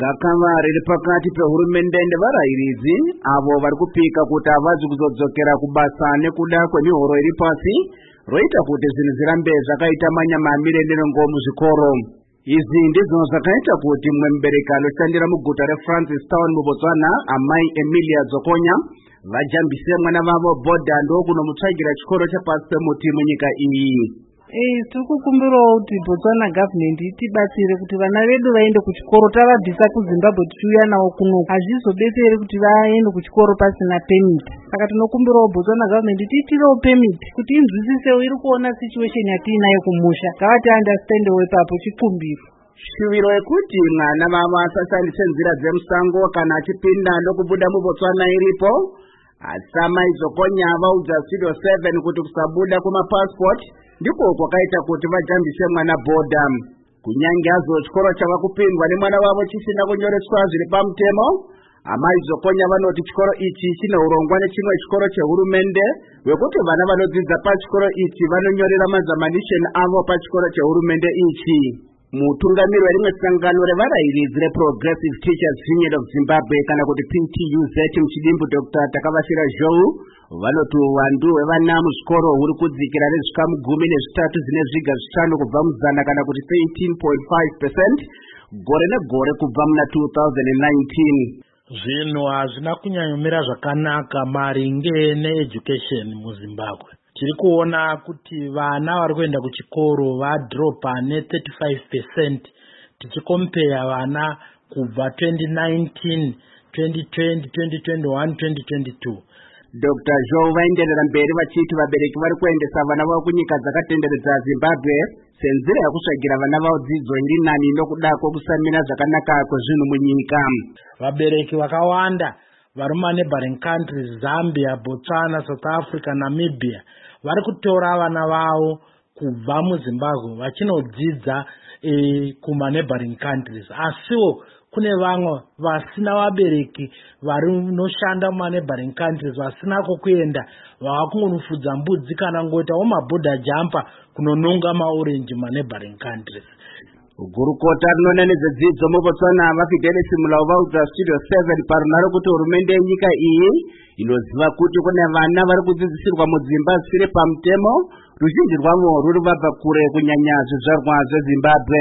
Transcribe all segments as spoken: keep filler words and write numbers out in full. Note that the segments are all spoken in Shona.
gakava riri pakati pehurumende nevarairidzi avo vari kupika kuti havazi kuzodzokera kubasa nekuda kwemihoro iri pasi roita kuti zvinhu zvirambe zvakaita manyamamire nerongo muzvikoro. Izvi ndizvo zvakaita kuti mumwe mubereki anoshandira muguta reFrancistown muBotswana, amai Emilia Dzokonya, vajambise mwana vavo Bhodha ndokunomutsvagira chikoro chepasi pemuti munyika iyi. Eh, tikukumbirawo kuti Botswana government itibatsire kuti vana vedu vaende kuchikoro. Tavabvisa kuZimbabwe tichiuya nawo kuno hazvizobetseri kuti vaende kuchikoro pasina permit. Saka tinokumbirawo Botswana government tiitirewo permit kuti inzwisisewo iri kuona situation yatiinayo kumusha. Ngavati understandewo ipapo chikumbiro. Shuviro yekuti mwana vavo asashandise nzira dzemusango kana achipinda ndokubuda muBotswana iripo. Asi amai Dzokonya vaudza Studio seven kuti kusabuda kwemapassport ndiko kwakaita kuti vajambise mwana Bhodha. Kunyange hazvo chikoro chava kupindwa nemwana wavo chisina kunyoreswa zviri pamutemo, amai Dzokonya vanoti chikoro ichi chine urongwa nechimwe chikoro chehurumende wekuti vana vanodzidza pachikoro ichi vanonyorera mazamanisheni avo pachikoro chehurumende ichi. Mutungamiri werimwe sangano revarairidzi reProgressive Teachers Union of Zimbabwe kana kuti P T U Z muchidimbu Doctor Takavashira Zhou vanoti uwandu hwevana muzvikoro huri kudzikira nezvikamu gumi nezvitatu zvine zviga zvishanu kubva muzana kana kuti eighteen point five percent gore negore kubva muna two thousand nineteen. Zvinhu hazvina kunyanyomira zvakanaka maringe needucation muZimbabwe. Tiri kuona kuti vana vari kuenda kuchikoro vadropa ne thirty-five percent tichikompera vana kubva twenty nineteen, twenty twenty, twenty twenty-one, twenty twenty-two. Doctor Zhou vaenderera mberi vachiti vabereki vari kuendesa vana vavo kunyika dzakatenderedza Zimbabwe senzira yakusvagira vana vavo dzidzo iri nani nokuda kwokusamira zvakanaka kwezvinhu munyika. Vabereki vakawanda vari mumaneighboring countries Zambia, Botswana, South Africa, Namibia vari kutora vana vavo kubva muZimbabwe vachinodzidza e, kumaneighboring countries. Asiwo kune vamwe vasina vabereki vari noshanda mumaneighboring countries vasina kokuenda vava kungonofudza mbudzi kana ngoitawo mabhodha jampa kunononga maorenji mumaneighboring countries. Gurukota rinoona nezvedzidzo muBotswana vaFidelis Mulawu vaudza Studio seven parunhare kuti hurumende yenyika iyi inoziva kuti kune vana vari kudzidzisirwa mudzimba dzisiri pamutemo, ruzhinji rwavo ruri vabva kure kunyanya zvizvarwa zveZimbabwe.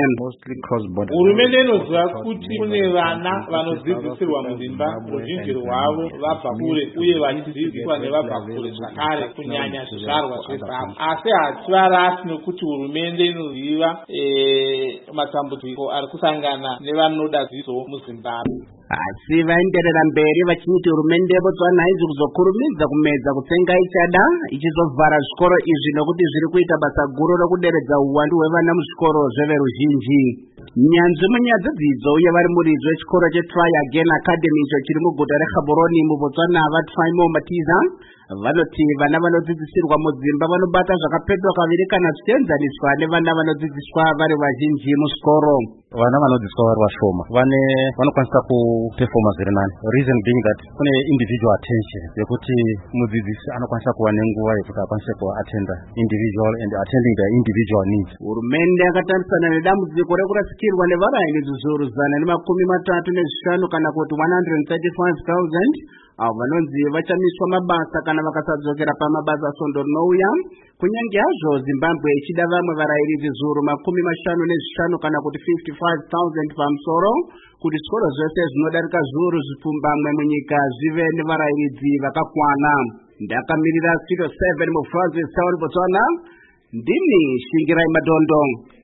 Hurumende inoziva kuti kune vana vanodzidzisirwa mudzimba, ruzhinji rwavo vabva kure uye vachidzidziswa nevabva kure zvakare kunyanya zvizvarwa zveZimbabwe. Asi hativarasi nokuti hurumende inoziva matambudziko ari kusangana nevanoda dzidzo muZimbabwe. Asi vaenderera mberi vachiti hurumende yeBotswana haizi kuzokurumidza kumedza kutsenga ichada ichizovhara zvikoro izvi nokuti zviri kuita basa guru rokuderedza uwandu hwevana muzvikoro zveveruzhinji. Nyanzvi munyaya dzedzidzo uye vari muridzi wechikoro cheTry Again Academy icho chiri muguta reGaborone muBotswana vaTfaimo Matiza vanoti vana vanodzidzisirwa mudzimba vanobata zvakapetwa kaviri kana zvichienzaniswa nevana vanodzidziswa vari vazhinji muchikoro. Vana vanodzidziswa vari vashoma vane vanokwanisa kupefoma zviri nani. Reason being that kune individual attention yekuti mudzidzisi anokwanisa kuva nenguva yekuti akwanise kuattenda individual and attending their individual needs. Hurumende yakatarisana nedambudziko rekurasikirwa nevarairidzi zviuru zana nemakumi matatu nezvishanu kana kuti one hundred thirty-five thousand avo vanonzi vachamiswa mabasa kana vakasadzokera pamabasa sondo rinouya, kunyange hazvo Zimbabwe ichida vamwe varairidzi zviuru makumi mashanu nezvishanu kana kuti fifty-five thousand pamusoro kuti zvikoro zvose zvinodarika zviuru zvipfumbamwe munyika zvive nevarairidzi vakakwana. Ndakamirira Studio seven muFrancistown, Botswana, ndini Shingirai Madondo.